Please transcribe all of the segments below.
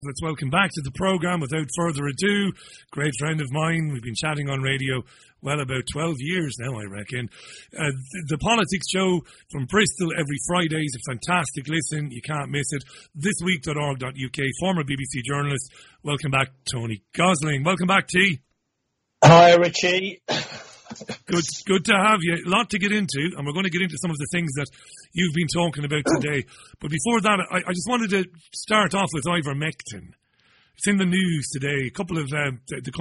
Let's welcome back to the programme. Without further ado, great friend of mine. We've been chatting on radio, about 12 years now, I reckon. The Politics Show from Bristol every Friday is a fantastic listen. You can't miss it. Thisweek.org.uk, former BBC journalist. Welcome back, Tony Gosling. Welcome back, T. Hi, Richie. Good to have you. A lot to get into, and we're going to get into some of the things that you've been talking about today. But before that, I just wanted to start off with ivermectin. It's in the news today. A couple of the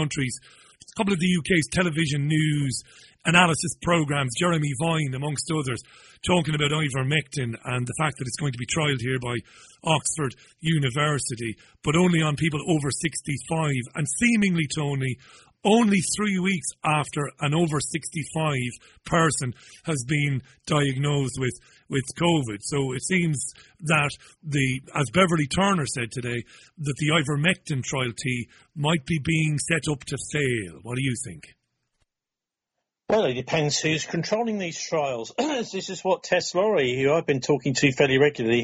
UK's television news analysis programmes, Jeremy Vine amongst others, talking about ivermectin and the fact that it's going to be trialled here by Oxford University, but only on people over 65, and seemingly, Tony, only 3 weeks after an over 65 person has been diagnosed with COVID. So it seems that as Beverly Turner said today, that the ivermectin trial might be being set up to fail. What do you think? Well, it depends who's controlling these trials. This is what Tess Lawrie, who I've been talking to fairly regularly.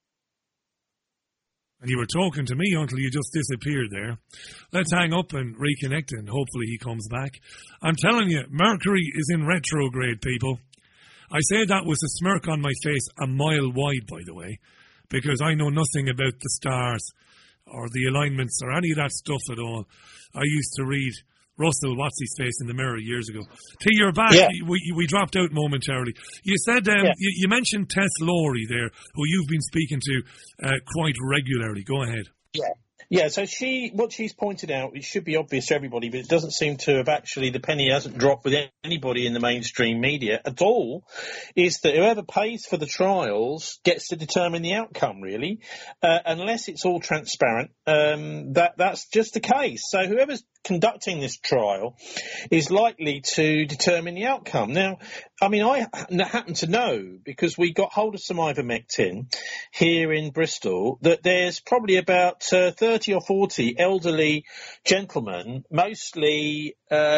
And you were talking to me until you just disappeared there. Let's hang up and reconnect, and hopefully he comes back. I'm telling you, Mercury is in retrograde, people. I say that with a smirk on my face a mile wide, by the way, because I know nothing about the stars or the alignments or any of that stuff at all. I used to read Russell What's-His-Face in the Mirror years ago. T, you're back. Yeah. We dropped out momentarily. You said you mentioned Tess Lawrie there, who you've been speaking to quite regularly. Go ahead. Yeah, so what she's pointed out, it should be obvious to everybody, but it doesn't seem to have actually, the penny hasn't dropped with anybody in the mainstream media at all, is that whoever pays for the trials gets to determine the outcome, really, unless it's all transparent. That's just the case. So whoever's conducting this trial is likely to determine the outcome. Now, I mean, I happen to know, because we got hold of some ivermectin here in Bristol, that there's probably about 30 or 40 elderly gentlemen, mostly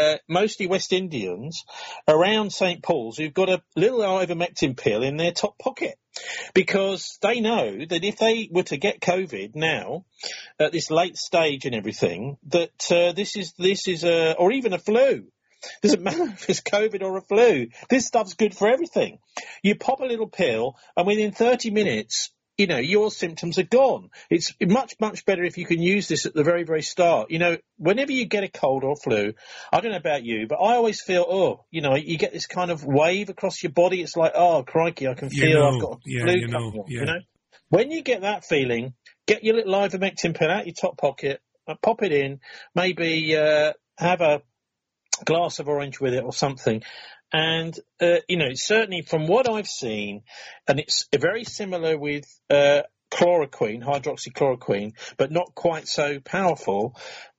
West Indians, around St. Paul's, who've got a little ivermectin pill in their top pocket, because they know that if they were to get COVID now, at this late stage and everything, that this is or even a flu. Doesn't matter if it's COVID or a flu. This stuff's good for everything. You pop a little pill, and within 30 minutes, your symptoms are gone. It's much, much better if you can use this at the very, very start. Whenever you get a cold or flu, I don't know about you, but I always feel, you get this kind of wave across your body. It's like, oh, crikey, I can feel I've got a flu coming on, When you get that feeling, get your little ivermectin pill out your top pocket, pop it in, maybe have a glass of orange with it or something. And, certainly from what I've seen, and it's very similar with chloroquine, hydroxychloroquine, but not quite so powerful,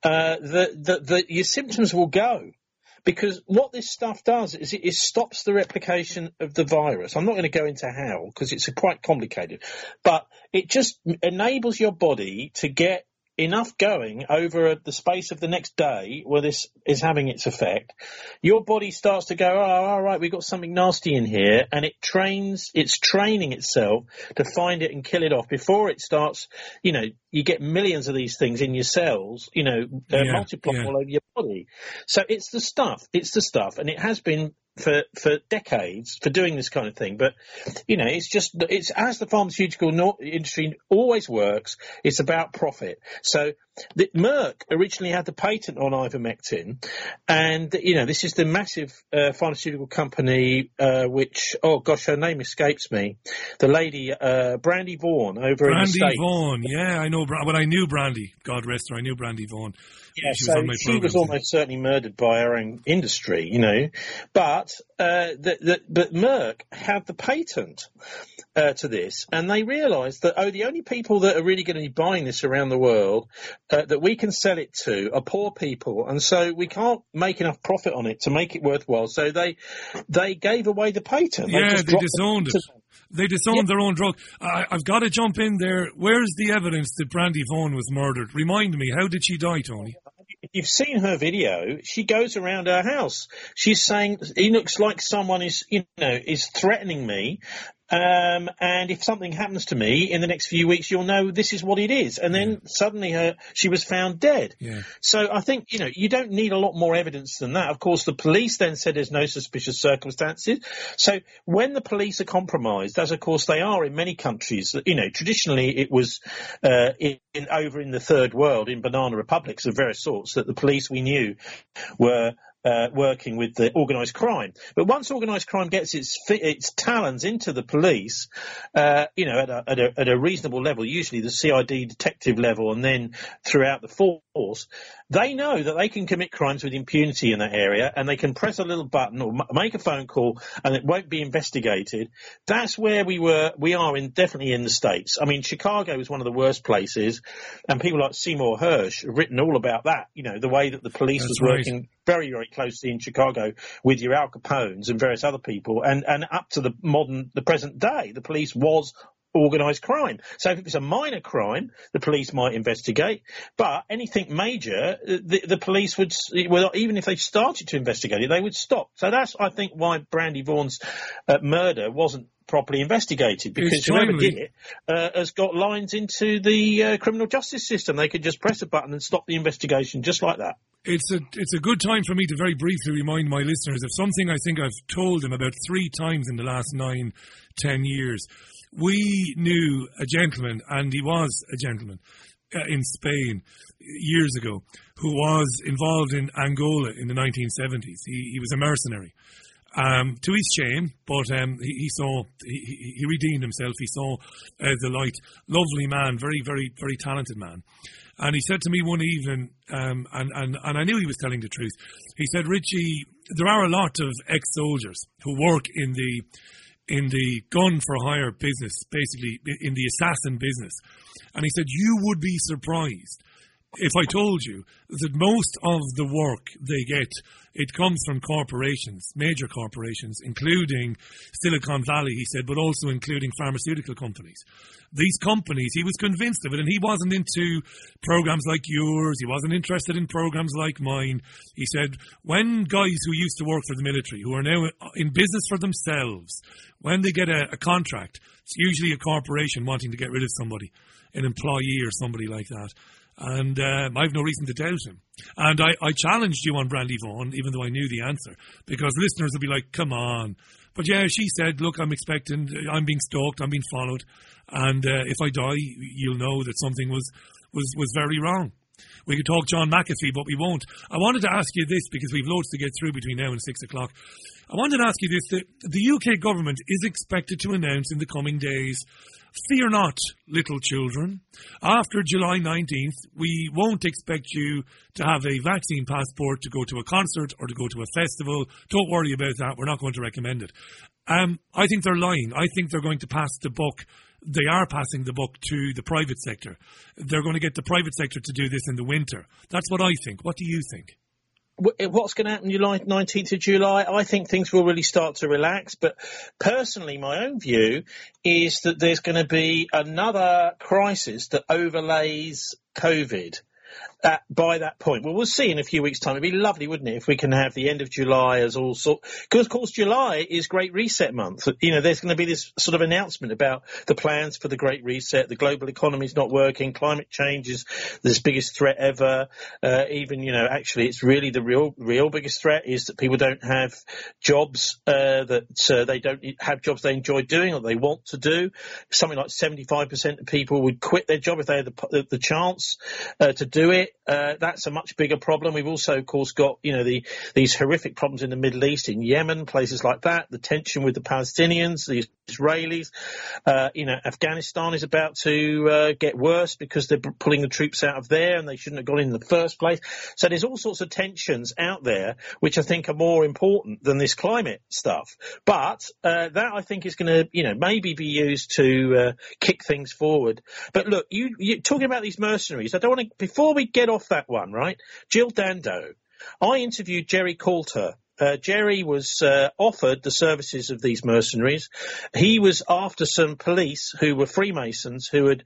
your symptoms will go. Because what this stuff does is it stops the replication of the virus. I'm not going to go into how, because it's quite complicated. But it just enables your body to get enough going over the space of the next day where this is having its effect. Your body starts to go, oh, all right, we've got something nasty in here, and it's training itself to find it and kill it off before it starts. You get millions of these things in your cells, multiply all over your body. So it's the stuff, and it has been for decades for doing this kind of thing. But, it's as the pharmaceutical industry always works, it's about profit. So Merck originally had the patent on ivermectin, and, this is the massive pharmaceutical company, which, oh gosh, her name escapes me. The lady, Brandy Vaughan over in the States. Brandy Vaughan, yeah, I know. Well, I knew Brandy. God rest her. I knew Brandy Vaughan. Yeah, she was almost certainly murdered by her own industry, But but Merck had the patent to this, and they realised that the only people that are really going to be buying this around the world that we can sell it to are poor people, and so we can't make enough profit on it to make it worthwhile. So they gave away the patent. Yeah, they disowned it. They disowned their own drug. I've got to jump in there. Where's the evidence that Brandy Vaughan was murdered? Remind me, how did she die, Tony? If you've seen her video, she goes around her house. She's saying, he looks like someone is threatening me. and if something happens to me in the next few weeks, you'll know this is what it is. And then suddenly she was found dead. Yeah. So I think, you don't need a lot more evidence than that. Of course, the police then said there's no suspicious circumstances. So when the police are compromised, as of course they are in many countries, traditionally it was over in the third world, in banana republics of various sorts, that the police we knew were working with the organised crime. But once organised crime gets its talons into the police, at a reasonable level, usually the CID detective level, and then throughout the force, they know that they can commit crimes with impunity in that area, and they can press a little button or make a phone call, and it won't be investigated. That's where we are definitely in the States. I mean, Chicago is one of the worst places, and people like Seymour Hersh have written all about that. The way that the police was working very, very closely in Chicago with your Al Capones and various other people, and up to the present day, the police was organised crime. So if it was a minor crime, the police might investigate, but anything major, the police would, even if they started to investigate it, they would stop. So that's, I think, why Brandy Vaughan's murder wasn't properly investigated, because whoever did it has got lines into the criminal justice system. They could just press a button and stop the investigation just like that. It's a good time for me to very briefly remind my listeners of something I think I've told them about 3 times in the last 9-10 years. We knew a gentleman, and he was a gentleman, in Spain years ago, who was involved in Angola in the 1970s. He was a mercenary. To his shame, but he redeemed himself. He saw the light. Lovely man, very, very, very talented man. And he said to me one evening, and I knew he was telling the truth. He said, "Richie, there are a lot of ex-soldiers who work in the gun for hire business, basically in the assassin business." And he said, "You would be surprised if I told you that most of the work they get, it comes from corporations, major corporations, including Silicon Valley," he said, but also including pharmaceutical companies. These companies, he was convinced of it, and he wasn't into programs like yours, he wasn't interested in programs like mine. He said, when guys who used to work for the military, who are now in business for themselves, when they get a contract, it's usually a corporation wanting to get rid of somebody, an employee or somebody like that. And I've no reason to doubt him. And I challenged you on Brandy Vaughan, even though I knew the answer, because listeners would be like, come on. But yeah, she said, look, I'm being stalked, I'm being followed, and if I die, you'll know that something was very wrong. We could talk John McAfee, but we won't. I wanted to ask you this, because we've loads to get through between now and 6 o'clock. I wanted to ask you this, the UK government is expected to announce in the coming days, fear not, little children. After July 19th, we won't expect you to have a vaccine passport to go to a concert or to go to a festival. Don't worry about that. We're not going to recommend it. I think they're lying. I think they're going to pass the buck. They are passing the buck to the private sector. They're going to get the private sector to do this in the winter. That's what I think. What do you think? What's going to happen July 19th of July? I think things will really start to relax. But personally, my own view is that there's going to be another crisis that overlays COVID by that point. Well, we'll see in a few weeks' time. It'd be lovely, wouldn't it, if we can have the end of July as all sort. Because, of course, July is Great Reset month. There's going to be this sort of announcement about the plans for the Great Reset. The global economy is not working. Climate change is the biggest threat ever. Actually, it's really the real biggest threat is that people don't have jobs, that they don't have jobs they enjoy doing or they want to do. Something like 75% of people would quit their job if they had the chance to do it. That's a much bigger problem. We've also, of course, got these horrific problems in the Middle East, in Yemen, places like that. The tension with the Palestinians, the Israelis. Afghanistan is about to get worse because they're pulling the troops out of there, and they shouldn't have gone in the first place. So there's all sorts of tensions out there, which I think are more important than this climate stuff. But that I think is going to, maybe be used to kick things forward. But look, you talking about these mercenaries. I don't want to. Before we get off that one, right? Jill Dando. I interviewed Jerry Coulter. Jerry was offered the services of these mercenaries. He was after some police who were Freemasons who had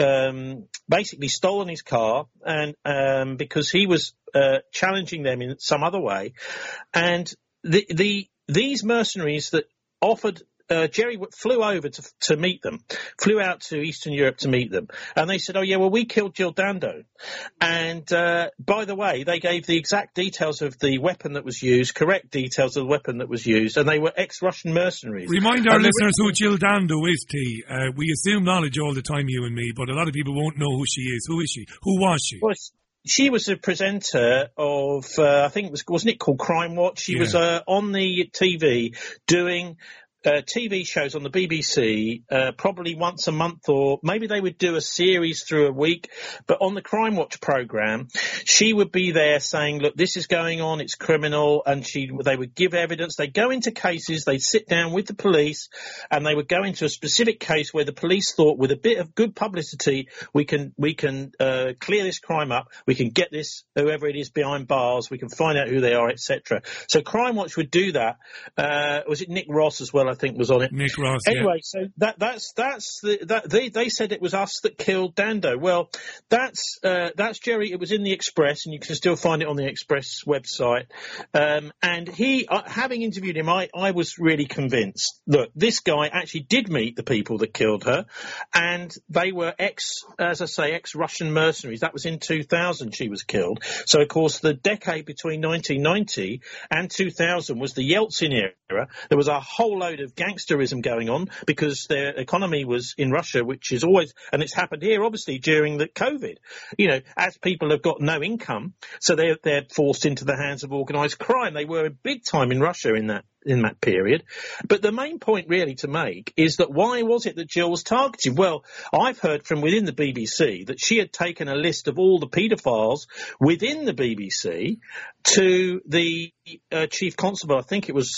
basically stolen his car, and because he was challenging them in some other way. And these mercenaries that offered Jerry flew over to meet them, flew out to Eastern Europe to meet them, and they said, "Oh yeah, well we killed Jill Dando," and by the way, they gave the exact details of the weapon that was used, correct details of the weapon that was used, and they were ex-Russian mercenaries. Remind our listeners who Jill Dando is, T. We assume knowledge all the time, you and me, but a lot of people won't know who she is. Who is she? Who was she? Well, she was a presenter of, I think wasn't it called Crime Watch? She was on the TV doing TV shows on the BBC, probably once a month, or maybe they would do a series through a week. But on the Crime Watch programme, she would be there saying, look, this is going on, it's criminal, and they would give evidence. They'd go into cases, they'd sit down with the police, and they would go into a specific case where the police thought, with a bit of good publicity, we can clear this crime up, we can get this, whoever it is, behind bars, we can find out who they are, etc. So Crime Watch would do that. Was it Nick Ross as well, I think, was on it? Nick Ross. Anyway, so they said it was us that killed Dando. Well, that's Jerry. It was in the Express, and you can still find it on the Express website. And he, having interviewed him, I was really convinced. Look, this guy actually did meet the people that killed her, and they were ex-Russian mercenaries. That was in 2000. She was killed. So, of course, the decade between 1990 and 2000 was the Yeltsin era. There was a whole load of gangsterism going on because their economy was in Russia, which is always, and it's happened here obviously during the COVID, as people have got no income, so they're forced into the hands of organised crime. They were big time in Russia in that period. But the main point really to make is that why was it that Jill was targeted? Well, I've heard from within the BBC that she had taken a list of all the paedophiles within the BBC to the chief constable, I think it was,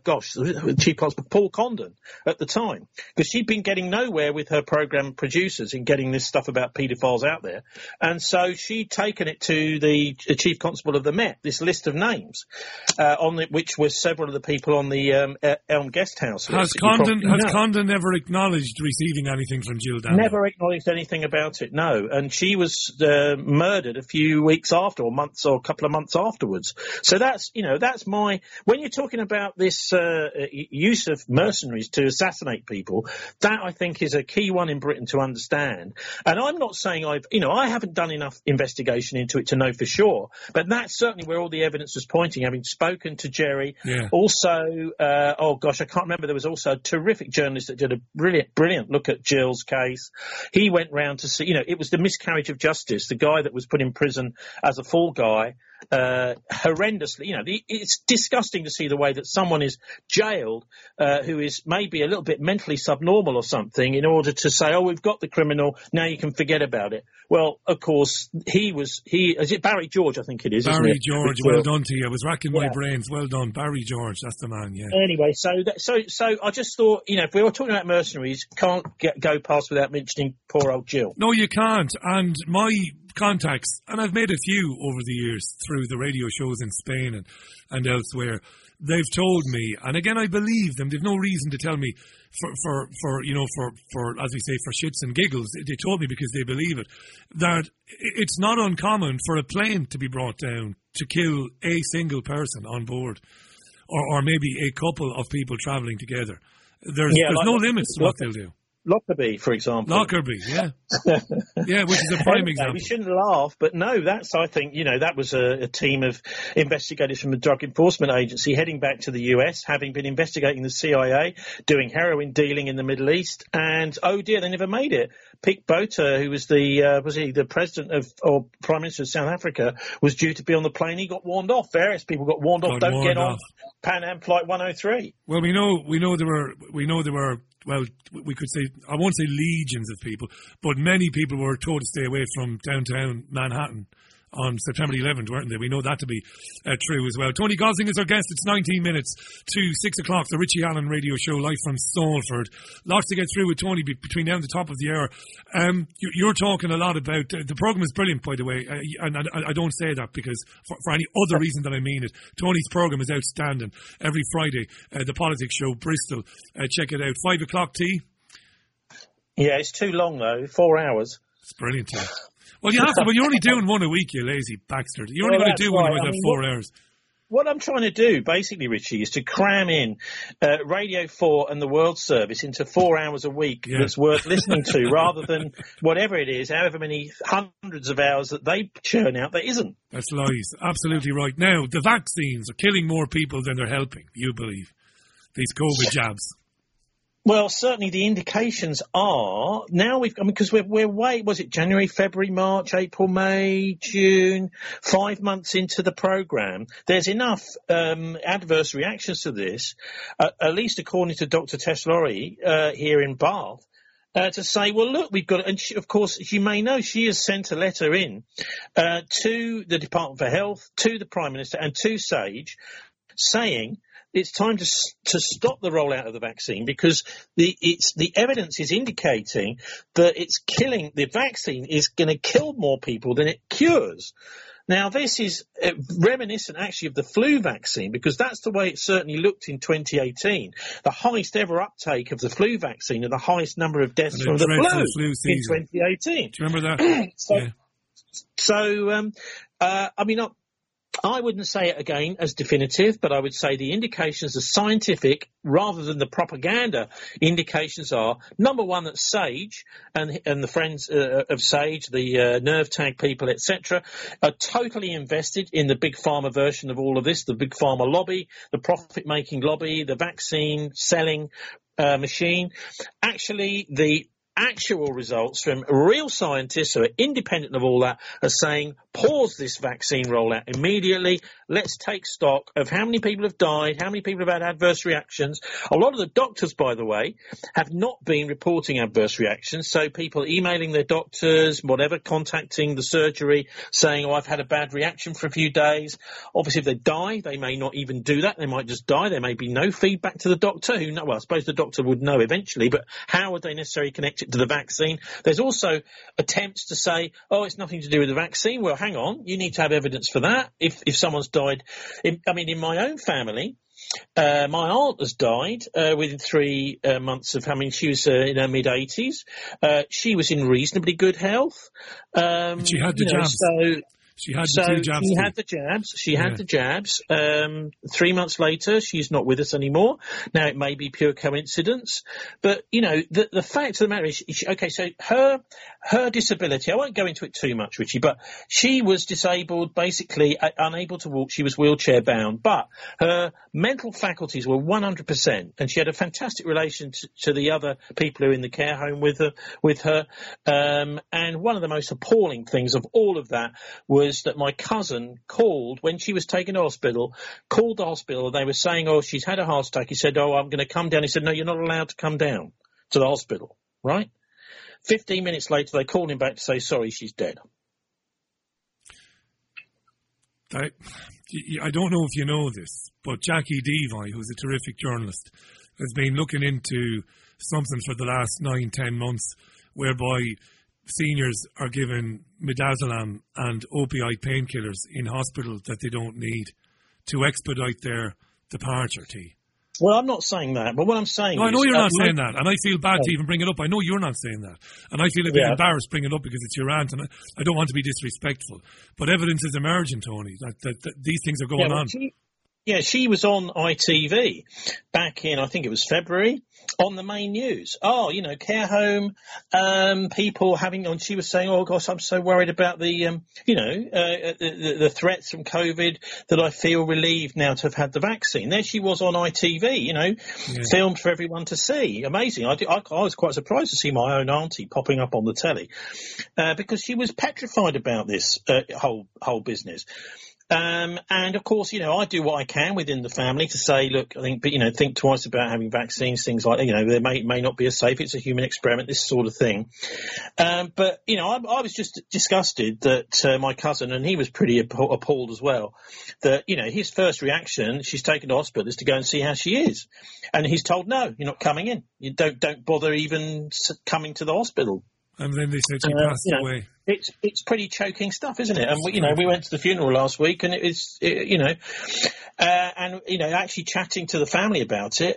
Chief Constable Paul Condon at the time, because she'd been getting nowhere with her programme producers in getting this stuff about paedophiles out there. And so she'd taken it to the chief constable of the Met, this list of names, which were several of the people on the Elm Guest House list. Has Condon never acknowledged receiving anything from Jill Dando? Never acknowledged anything about it, no. And she was murdered a few weeks after, or a couple of months afterwards. So that's when you're talking about this use of mercenaries to assassinate people, that I think is a key one in Britain to understand. And I'm not saying I haven't done enough investigation into it to know for sure, but that's certainly where all the evidence was pointing, having spoken to Jerry. Yeah. Also, I can't remember, there was also a terrific journalist that did a brilliant look at Jill's case. He went round to see, it was the miscarriage of justice, the guy that was put in prison as a fall guy, horrendously, it's disgusting to see the way that someone is jailed who is maybe a little bit mentally subnormal or something, in order to say, oh, we've got the criminal, now you can forget about it. Well, of course, is it Barry George, I think it is, Barry George, well done to you. I was racking my brains. Well done, Barry George, that's the man, yeah. Anyway, so I just thought, if we were talking about mercenaries, can't go past without mentioning poor old Jill. No, you can't, and my contacts, and I've made a few over the years through the radio shows in Spain and elsewhere, they've told me, and again I believe them, they've no reason to tell me for as we say, for shits and giggles. They told me because they believe it, that it's not uncommon for a plane to be brought down to kill a single person on board, or maybe a couple of people travelling together. There's no limits to what they'll do. Lockerbie, for example. Lockerbie, yeah. Yeah, which is a prime example. We shouldn't laugh, but no, I think, that was a team of investigators from the Drug Enforcement Agency heading back to the US, having been investigating the CIA, doing heroin dealing in the Middle East, and, oh dear, they never made it. Pete Botha, who was the president or Prime Minister of South Africa, was due to be on the plane. He got warned off. Various people got warned off. Don't get on Pan Am Flight 103. Well, we know there were, well, we could say, I won't say legions of people, but many people were told to stay away from downtown Manhattan on September 11th, weren't they? We know that to be true as well. Tony Gosling is our guest. It's 19 minutes to 6 o'clock, the Richie Allen radio show, live from Salford. Lots to get through with Tony between now and the top of the hour. You're talking a lot about, the programme is brilliant, by the way, and I don't say that because for any other reason than I mean it. Tony's programme is outstanding. Every Friday, the Politics Show, Bristol. Check it out. 5 o'clock, T? Yeah, it's too long, though. 4 hours. It's brilliant, T. Well, you have to, but you're only doing one a week, you lazy bastard. You're only going to do one with 4 hours. what I'm trying to do, basically, Richie, is to cram in Radio 4 and the World Service into 4 hours a week that's worth listening to, rather than whatever it is, however many hundreds of hours that they churn out that isn't. That's lies. Absolutely right. Now, the vaccines are killing more people than they're helping, you believe, these COVID jabs. Well, certainly the indications are now because we're way, was it January, February, March, April, May, June, 5 months into the programme. There's enough adverse reactions to this, at least according to Dr. Tess Lawrie here in Bath, to say, well, look, we've got, and she, of course, as you may know, she has sent a letter in to the Department for Health, to the Prime Minister and to SAGE, saying it's time to stop the rollout of the vaccine, because the evidence is indicating that the vaccine is going to kill more people than it cures. Now, this is reminiscent, actually, of the flu vaccine, because that's the way it certainly looked in 2018. The highest ever uptake of the flu vaccine and the highest number of deaths from the flu in 2018. Do you remember that? I mean, I wouldn't say it again as definitive, but I would say the indications are scientific rather than the propaganda indications are, number one, that SAGE and the friends of SAGE, the nerve tag people, etc., are totally invested in the big pharma version of all of this, the big pharma lobby, the profit-making lobby, the vaccine selling machine. Actually, the actual results from real scientists who are independent of all that are saying, pause this vaccine rollout immediately. Let's take stock of how many people have died, how many people have had adverse reactions. A lot of the doctors, by the way, have not been reporting adverse reactions. So people emailing their doctors, whatever, contacting the surgery, saying, oh, I've had a bad reaction for a few days. Obviously, if they die, they may not even do that. They might just die. There may be no feedback to the doctor. Well, I suppose the doctor would know eventually, but how would they necessarily connect it to the vaccine? There's also attempts to say, oh, it's nothing to do with the vaccine. Well, hang on, you need to have evidence for that. If someone's died, in my own family, my aunt has died within 3 months of, she was in her mid-80s. She was in reasonably good health. She had the jabs. She had the jabs. She had the jabs. She had the jabs. 3 months later, she's not with us anymore. Now, it may be pure coincidence, but, the fact of the matter is, so her disability, I won't go into it too much, Richie, but she was disabled, basically unable to walk. She was wheelchair bound, but her mental faculties were 100%, and she had a fantastic relation to the other people who are in the care home with her. And one of the most appalling things of all of that was that my cousin called when she was taken to hospital, called the hospital. They were saying, oh, she's had a heart attack. He said, oh, I'm going to come down. He said, no, you're not allowed to come down to the hospital, right? 15 minutes later, they called him back to say, sorry, she's dead. I don't know if you know this, but Jackie Devi, who's a terrific journalist, has been looking into something for the last 9-10 months whereby seniors are given midazolam and opioid painkillers in hospital that they don't need to expedite their departure. Well, I'm not saying that, but what I'm saying I know you're not saying that, and I feel bad to even bring it up. I know you're not saying that, and I feel a bit embarrassed bringing it up because it's your aunt, and I don't want to be disrespectful. But evidence is emerging, Tony, that these things are going on. She was on ITV back in, I think it was February, on the main news. Oh, care home, people having on. She was saying, oh, gosh, I'm so worried about the threats from COVID that I feel relieved now to have had the vaccine. There she was on ITV, filmed for everyone to see. Amazing. I was quite surprised to see my own auntie popping up on the telly because she was petrified about this whole business. And of course, I do what I can within the family to say, look, think twice about having vaccines, things like, there may not be as safe. It's a human experiment, this sort of thing. But I was just disgusted that my cousin, and he was pretty appalled as well, that, his first reaction, she's taken to hospital, is to go and see how she is. And he's told, no, you're not coming in. You don't bother even coming to the hospital. And then they said she passed away. It's pretty choking stuff, isn't it? And we went to the funeral last week, and actually chatting to the family about it.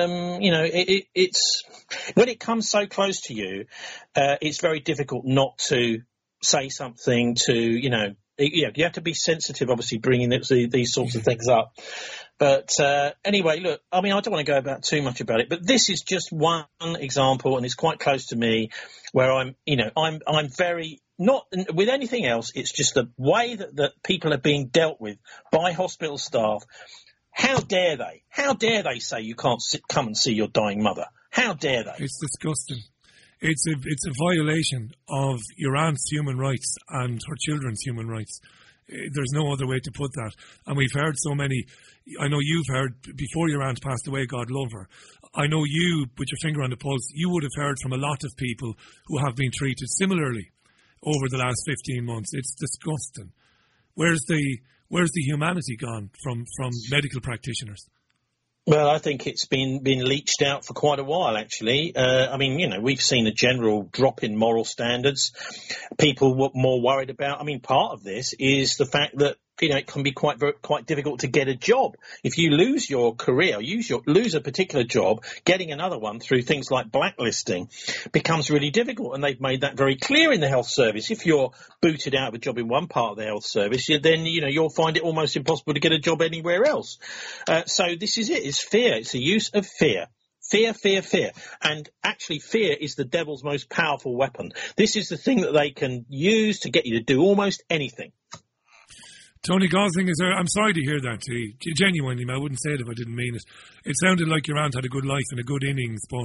It's when it comes so close to you, it's very difficult not to say something to you have to be sensitive, obviously, bringing these sorts of things up. But anyway, look, I mean, I don't want to go about too much about it, but this is just one example, and it's quite close to me, where I'm very not with anything else. It's just the way that people are being dealt with by hospital staff. How dare they? How dare they say you can't come and see your dying mother? How dare they? It's disgusting. It's a violation of your aunt's human rights and her children's human rights. There's no other way to put that. And we've heard so many. I know you've heard before your aunt passed away, God love her. I know you, with your finger on the pulse, you would have heard from a lot of people who have been treated similarly over the last 15 months. It's disgusting. Where's the humanity gone from medical practitioners? Well, I think it's been leached out for quite a while, actually. I mean, we've seen a general drop in moral standards. People were more worried about. I mean, part of this is the fact that it can be quite difficult to get a job. If you lose your career, lose a particular job, getting another one through things like blacklisting becomes really difficult. And they've made that very clear in the health service. If you're booted out of a job in one part of the health service, then you'll find it almost impossible to get a job anywhere else. So this is it. It's fear. It's the use of fear. Fear, fear, fear. And actually fear is the devil's most powerful weapon. This is the thing that they can use to get you to do almost anything. Tony Gosling is there. I'm sorry to hear that, genuinely. I wouldn't say it if I didn't mean it. It sounded like your aunt had a good life and a good innings, but,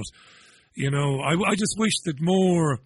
I just wish that more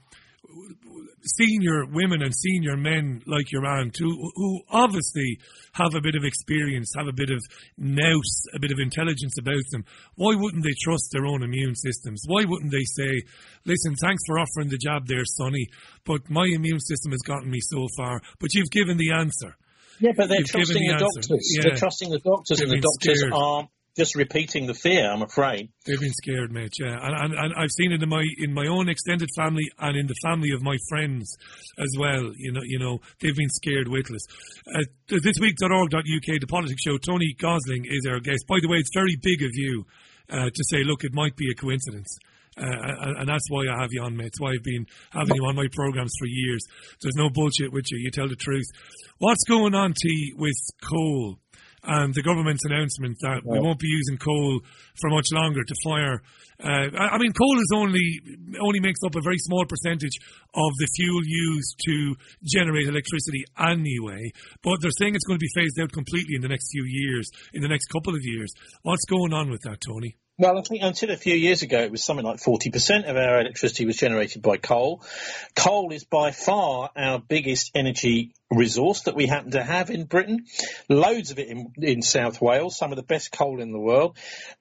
senior women and senior men like your aunt, who obviously have a bit of experience, have a bit of nous, a bit of intelligence about them, why wouldn't they trust their own immune systems? Why wouldn't they say, listen, thanks for offering the jab there, Sonny, but my immune system has gotten me so far, but you've given the answer. Yeah, but they're trusting the doctors. Yeah. They're trusting the doctors, and the doctors are just repeating the fear, I'm afraid. They've been scared, mate, yeah. And I've seen it in my own extended family and in the family of my friends as well. They've been scared witless. Thisweek.org.uk, the politics show, Tony Gosling is our guest. By the way, it's very big of you to say, look, it might be a coincidence. And that's why I have you on, mate. It's why I've been having you on my programmes for years. There's no bullshit with you. You tell the truth. What's going on, T, with coal and the government's announcement that we won't be using coal for much longer to fire? I mean, coal is only makes up a very small percentage of the fuel used to generate electricity anyway. But they're saying it's going to be phased out completely in the next few years, in the next couple of years. What's going on with that, Tony? Well, I think until a few years ago, it was something like 40% of our electricity was generated by coal. Coal is by far our biggest energy resource that we happen to have in Britain. Loads of it in South Wales, some of the best coal in the world.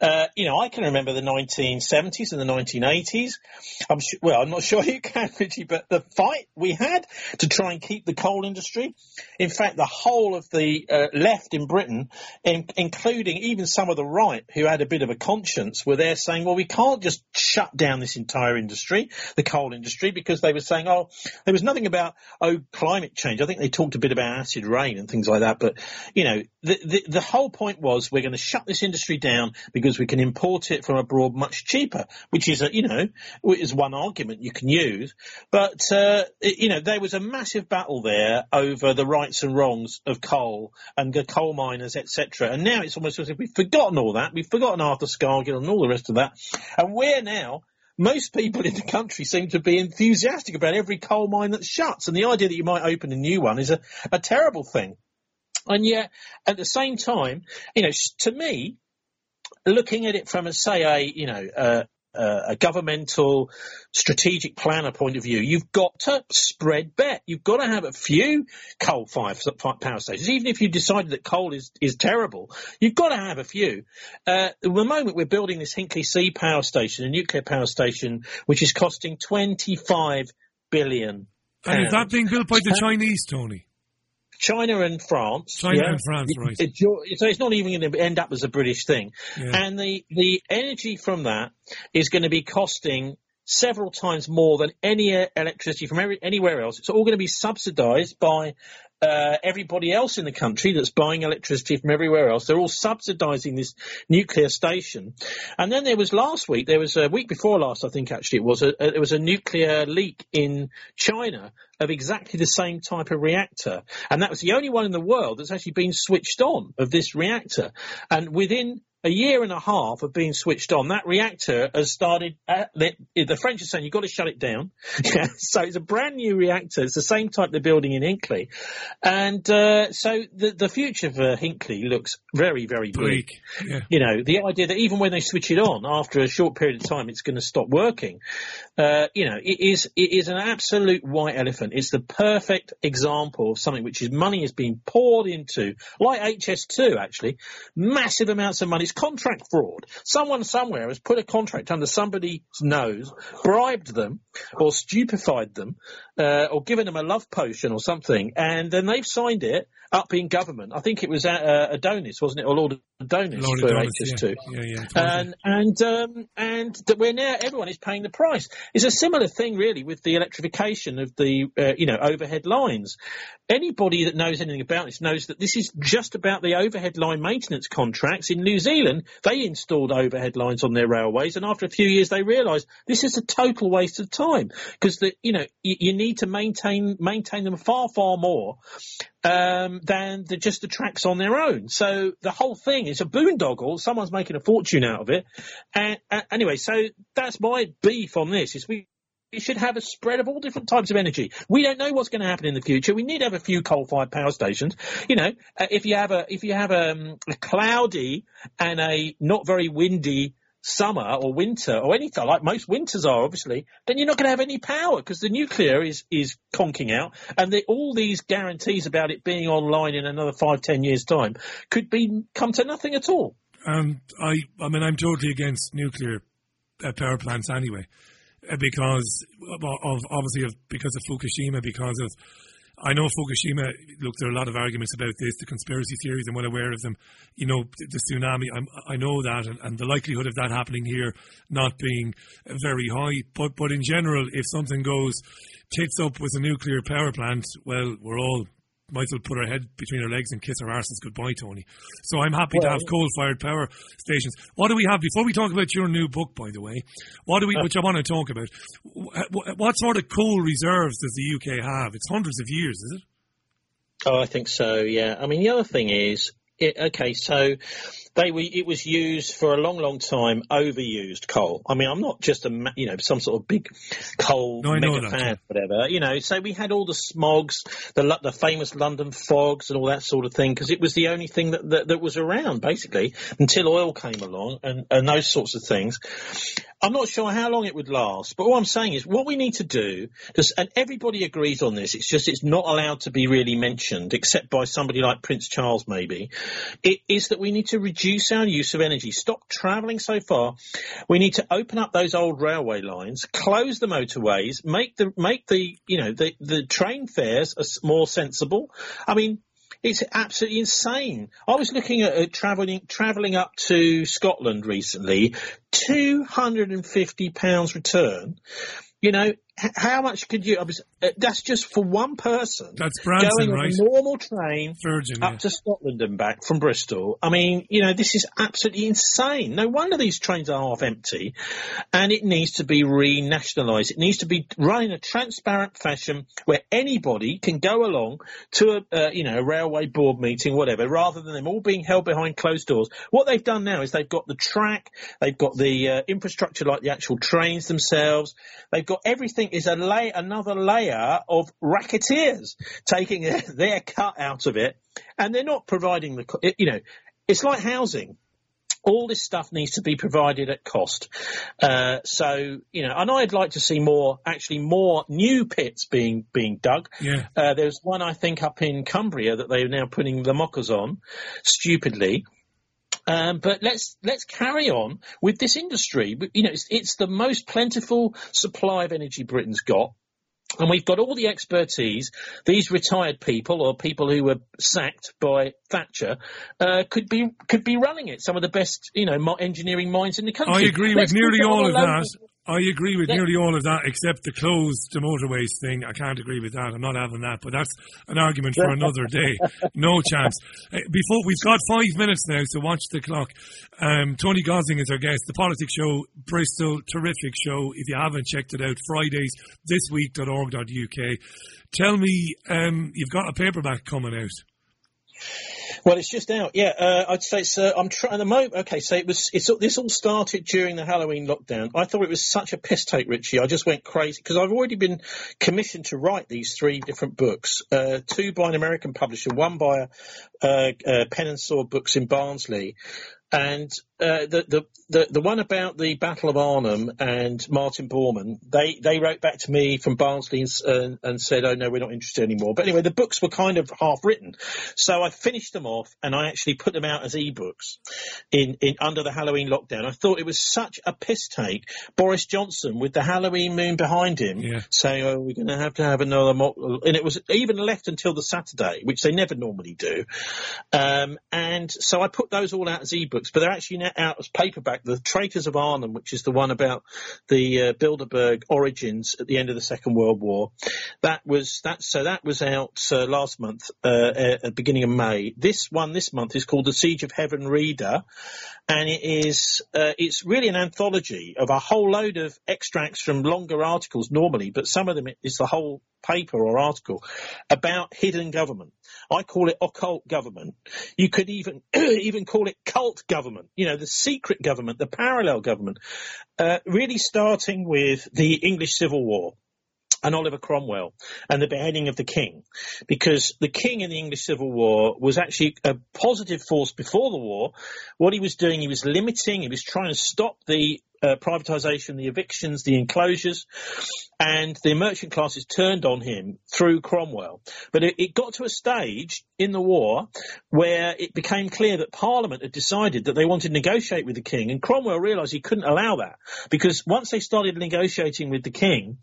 I can remember the 1970s and the 1980s. I'm not sure you can, Richie, but the fight we had to try and keep the coal industry. In fact, the whole of the left in Britain, including even some of the right who had a bit of a conscience, were there saying, well, we can't just shut down this entire industry, the coal industry, because they were saying, there was nothing about, climate change. I think they talked a bit about acid rain and things like that. But, the whole point was we're going to shut this industry down because we can import it from abroad much cheaper, which is, is one argument you can use. But, there was a massive battle there over the rights and wrongs of coal and the coal miners, etc. And now it's almost as if we've forgotten all that. We've forgotten Arthur Scargill and all the rest of that. And we're now... Most people in the country seem to be enthusiastic about every coal mine that shuts, and the idea that you might open a new one is a terrible thing. And yet, at the same time, to me, looking at it from a governmental strategic planner point of view, you've got to spread bet. You've got to have a few coal-fired power stations. Even if you decided that coal is terrible, you've got to have a few. At the moment, we're building this Hinkley C power station, a nuclear power station, which is costing £25 billion. And is that being built by the Chinese, Tony? China and France. China and France, right. So it's not even going to end up as a British thing. Yeah. And the energy from that is going to be costing several times more than any electricity from anywhere else. It's all going to be subsidised by everybody else in the country that's buying electricity from everywhere else. They're all subsidising this nuclear station. And then there was a week before last, I think actually it was a nuclear leak in China of exactly the same type of reactor. And that was the only one in the world that's actually been switched on, of this reactor. And within a year and a half of being switched on, that reactor has started, the French are saying you've got to shut it down. So it's a brand new reactor. It's the same type they're building in Hinkley. And so the future for Hinkley looks very, very bleak. Yeah. You know, the idea that even when they switch it on, after a short period of time, it's going to stop working. You know, it is an absolute white elephant. It's the perfect example of something which is money is being poured into, like HS2 actually, massive amounts of money. It's contract fraud. Someone somewhere has put a contract under somebody's nose, bribed them or stupefied them, or given them a love potion or something, and then they've signed it up in government. I think it was Adonis, wasn't it, or Lord Adonis Lord for Adonis, HS2. Yeah. And that we're now, everyone is paying the price. It's a similar thing really with the electrification of the overhead lines. Anybody that knows anything about this knows that this is just about the overhead line maintenance contracts. In New Zealand, they installed overhead lines on their railways, and after a few years they realised this is a total waste of time, because you need to maintain them far more than just the tracks on their own. So the whole thing is a boondoggle. Someone's making a fortune out of it. And anyway, so that's my beef on this, is we should have a spread of all different types of energy. We don't know what's going to happen in the future. We need to have a few coal-fired power stations. You know, if you have a cloudy and a not very windy summer or winter or anything, like most winters are obviously, then you're not going to have any power, because the nuclear is conking out, and all these guarantees about it being online in another 5-10 years time could come to nothing at all. I mean, I'm totally against nuclear power plants anyway, because of Fukushima, I know Fukushima, look, there are a lot of arguments about this, the conspiracy theories, I'm well aware of them. You know, the tsunami, I know that, and the likelihood of that happening here not being very high. But in general, if something goes tits up with a nuclear power plant, well, we're all might as well put our head between our legs and kiss our arses goodbye, Tony. So I'm happy to have coal-fired power stations. What do we have, before we talk about your new book, by the way, which I want to talk about, what sort of coal reserves does the UK have? It's hundreds of years, is it? Oh, I think so, yeah. I mean, the other thing is, it was used for a long time, overused coal. I mean, I'm not just some sort of big coal mega fan, whatever. You know, so we had all the smogs, the famous London fogs and all that sort of thing, because it was the only thing that was around, basically, until oil came along and those sorts of things. I'm not sure how long it would last, but what I'm saying is what we need to do, and everybody agrees on this, it's not allowed to be really mentioned, except by somebody like Prince Charles maybe, it is that we need to reduce our use of energy, stop travelling so far. We need to open up those old railway lines, close the motorways, make the train fares more sensible. I mean, it's absolutely insane. I was looking at travelling up to Scotland recently, £250 return. You know, how much could you? That's just for one person. That's Branson, going right? on a normal train Virgin, up to Scotland and back from Bristol. I mean, you know, this is absolutely insane. No wonder these trains are half empty, and it needs to be renationalised. It needs to be run in a transparent fashion where anybody can go along to a railway board meeting, whatever, rather than them all being held behind closed doors. What they've done now is they've got the track, they've got the infrastructure like the actual trains themselves, they've got everything is another layer of racketeers taking their cut out of it, and they're not providing it's like housing. All this stuff needs to be provided at cost. And I'd like to see more new pits being dug. Yeah. There's one, I think, up in Cumbria that they're now putting the mockers on, stupidly. But let's carry on with this industry. You know, it's the most plentiful supply of energy Britain's got. And we've got all the expertise. These retired people or people who were sacked by Thatcher could be running it. Some of the best, engineering minds in the country. I agree with nearly all of that. I agree with nearly all of that, except the closed the motorways thing. I can't agree with that. I'm not having that, but that's an argument for another day. No chance. Before we've got 5 minutes now, so watch the clock. Tony Gosling is our guest. The Politics Show, Bristol, terrific show. If you haven't checked it out, Fridays, thisweek.org.uk. Tell me, you've got a paperback coming out. Well, it's just out. Yeah, I'd say it's. I'm trying at the moment. Okay, so this all started during the Halloween lockdown. I thought it was such a piss take, Richie. I just went crazy because I've already been commissioned to write these 3 different books. 2 by an American publisher, 1 by Pen and Sword Books in Barnsley. And the one about the Battle of Arnhem and Martin Bormann, they wrote back to me from Barnsley and said, oh, no, we're not interested anymore. But anyway, the books were kind of half written. So I finished them off and I actually put them out as ebooks in under the Halloween lockdown. I thought it was such a piss take. Boris Johnson with the Halloween moon behind him saying, oh, we're going to have another and it was even left until the Saturday, which they never normally do. And so I put those all out as ebooks. But they're actually now out as paperback. The Traitors of Arnhem, which is the one about the Bilderberg origins at the end of the Second World War, that was out last month, at the beginning of May. This month is called The Siege of Heaven Reader, and it's really an anthology of a whole load of extracts from longer articles normally, but some of them is the whole paper or article about hidden government. I call it occult government. You could even call it cult government, the secret government, the parallel government, really starting with the English Civil War and Oliver Cromwell and the beheading of the king, because the king in the English Civil War was actually a positive force before the war. What he was doing, he was trying to stop the privatisation, the evictions, the enclosures, and the merchant classes turned on him through Cromwell. But it got to a stage in the war where it became clear that Parliament had decided that they wanted to negotiate with the king, and Cromwell realised he couldn't allow that, because once they started negotiating with the king,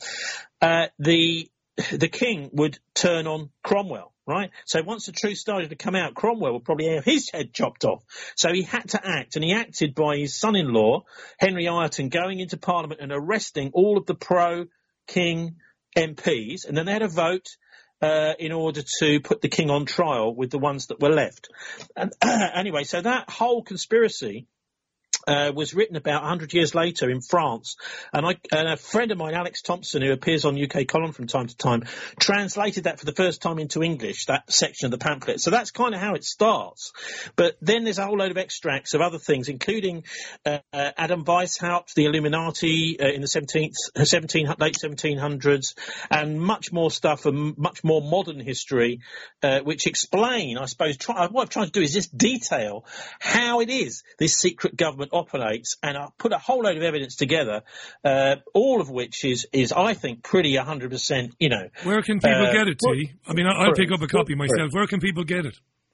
the king would turn on Cromwell. Right? So once the truth started to come out, Cromwell would probably have his head chopped off. So he had to act, and he acted by his son-in-law, Henry Ireton, going into Parliament and arresting all of the pro-king MPs. And then they had a vote in order to put the king on trial with the ones that were left. And anyway, so that whole conspiracy was written about 100 years later in France. And a friend of mine, Alex Thompson, who appears on UK Column from time to time, translated that for the first time into English, that section of the pamphlet. So that's kind of how it starts. But then there's a whole load of extracts of other things, including Adam Weishaupt, the Illuminati in the late 1700s, and much more stuff and much more modern history, which explain, I suppose, what I'm trying to do is just detail how it is this secret government operates, and I put a whole load of evidence together, all of which is I think pretty 100%. Where can people get it, T? I mean, I'll pick up a copy myself. Where can people get it?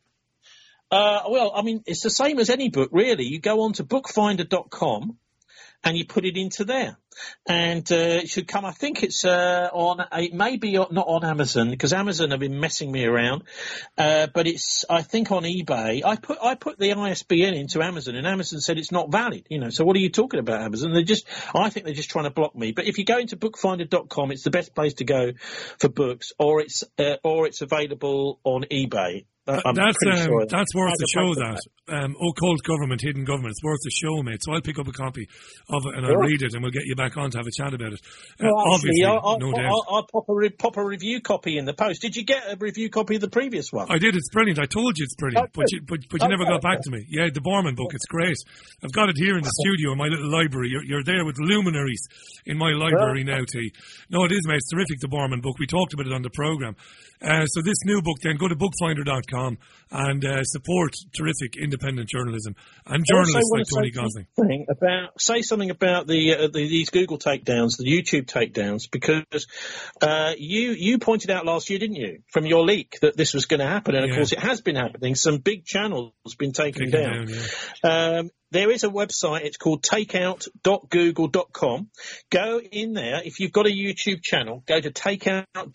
Well, I mean, it's the same as any book, really. You go on to bookfinder.com and you put it into there. And it should come, I think it's it may be not on Amazon, because Amazon have been messing me around, but it's, I think, on eBay. I put the ISBN into Amazon, and Amazon said it's not valid, so what are you talking about, Amazon? I think they're just trying to block me. But if you go into bookfinder.com, it's the best place to go for books, or it's available on eBay. That's worth a show, that. Occult government, hidden government. It's worth a show, mate. So I'll pick up a copy of it and I'll read it, and we'll get you back on to have a chat about it. Obviously, no doubt. I'll pop a review copy in the post. Did you get a review copy of the previous one? I did. It's brilliant. I told you it's brilliant, but you never got back to me. Yeah, the Bormann book. It's great. I've got it here in the studio in my little library. You're there with luminaries in my library now, T. No, it is, mate. It's terrific, the Bormann book. We talked about it on the programme. So this new book, then, go to bookfinder.com and support terrific independent journalism and journalists like Tony Gosling. Say something about these Google takedowns, the YouTube takedowns, because you pointed out last year, didn't you, from your leak, that this was going to happen, and of course it has been happening. Some big channels have been taken down. There is a website, it's called takeout.google.com. Go in there. If you've got a YouTube channel, go to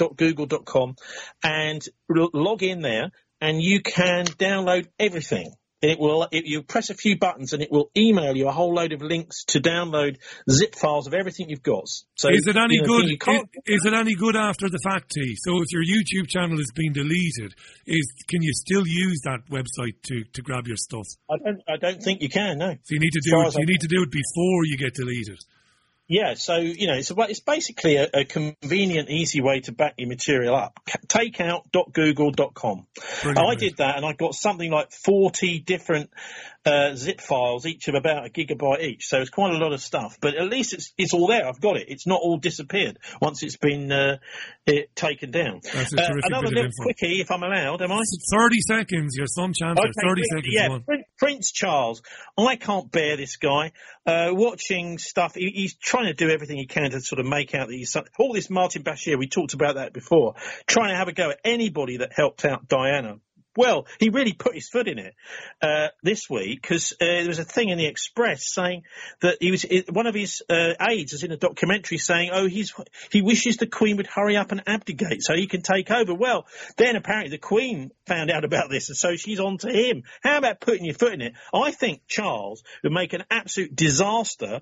takeout.google.com and log in there, and you can download everything and you press a few buttons and it will email you a whole load of links to download zip files of everything you've got. So is it any good? Is it any good after the fact, T? So if your YouTube channel has been deleted, can you still use that website to grab your stuff? I don't think you can. No. So you need to do it. You need to do it before you get deleted. Yeah, so, it's basically a convenient, easy way to back your material up. Takeout.google.com. I did that, and I got something like 40 different zip files, each of about a gigabyte each. So it's quite a lot of stuff. But at least it's all there. I've got it. It's not all disappeared once it's been taken down. That's a terrific another bit little of info. quickie, if I'm allowed, am I? 30 seconds. You're some chance. Okay, 30 seconds. Yeah, Prince Charles. I can't bear this guy. Watching stuff, he's trying to do everything he can to sort of make out that he's all this Martin Bashir. We talked about that before. Trying to have a go at anybody that helped out Diana. Well, he really put his foot in it this week, because there was a thing in the Express saying that one of his aides is in a documentary saying, he wishes the Queen would hurry up and abdicate so he can take over. Well, then apparently the Queen found out about this, and so she's on to him. How about putting your foot in it? I think Charles would make an absolute disaster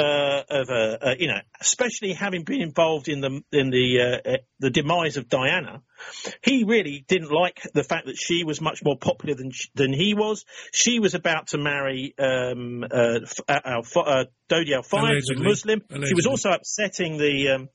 especially having been involved in the demise of Diana. He really didn't like the fact that she was much more popular than he was. She was about to marry Dodi Al-Fayed, who's a Muslim. Allegedly. She was also upsetting the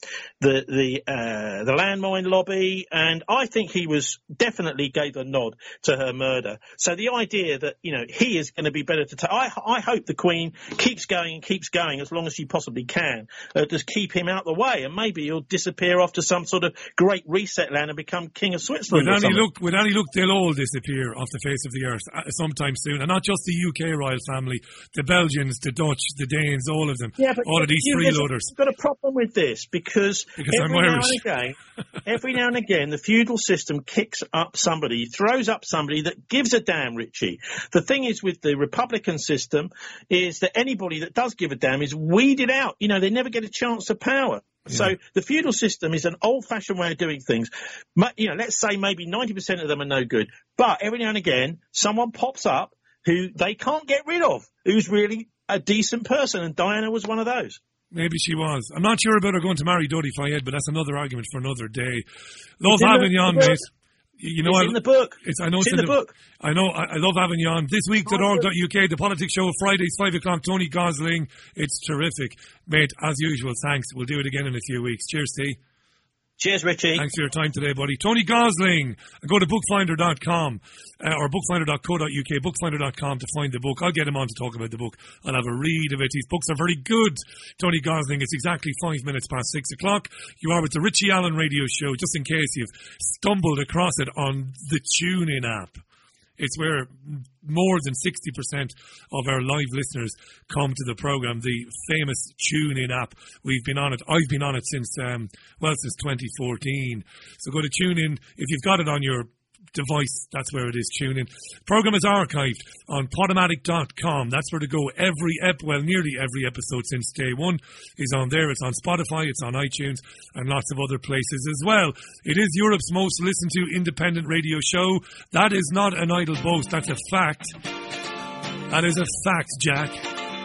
landmine lobby, and I think he definitely gave a nod to her murder. So the idea that he is going to be better to take. I hope the Queen keeps going as long as she possibly can. Just keep him out the way, and maybe he'll disappear off to some sort of great reset land and become King of Switzerland. With any look, they'll all disappear off the face of the earth sometime soon, and not just the UK royal family, the Belgians, the Dutch, the Danes, all of them, all of these freeloaders. I've got a problem with this because I'm Irish. Every now and again, the feudal system kicks up somebody, throws up somebody that gives a damn, Richie. The thing is with the Republican system is that anybody that does give a damn is weeded out. They never get a chance to power. Yeah. So the feudal system is an old-fashioned way of doing things. Let's say maybe 90% of them are no good. But every now and again, someone pops up who they can't get rid of, who's really a decent person, and Diana was one of those. Maybe she was. I'm not sure about her going to marry Dodi Fayed, but that's another argument for another day. Love having you on, mate. It's in the book. I know it's in the book. I know. I love having you on. Thisweek.org.uk, the Politics Show, Fridays, 5 o'clock, Tony Gosling. It's terrific. Mate, as usual, thanks. We'll do it again in a few weeks. Cheers, T. Cheers, Richie. Thanks for your time today, buddy. Tony Gosling. Go to bookfinder.com or bookfinder.co.uk, bookfinder.com to find the book. I'll get him on to talk about the book. I'll have a read of it. His books are very good. Tony Gosling. It's exactly 5 minutes past 6 o'clock. You are with the Richie Allen Radio Show, just in case you've stumbled across it on the TuneIn app. It's where more than 60% of our live listeners come to the program, the famous TuneIn app. We've been on it. I've been on it since 2014. So go to TuneIn. If you've got it on your device, that's where it is. TuneIn. The program is archived on Podomatic.com. That's where to go. Nearly every episode since day one is on there. It's on Spotify, it's on iTunes, and lots of other places as well. It is Europe's most listened to independent radio show. That is not an idle boast. That's a fact. That is a fact, Jack.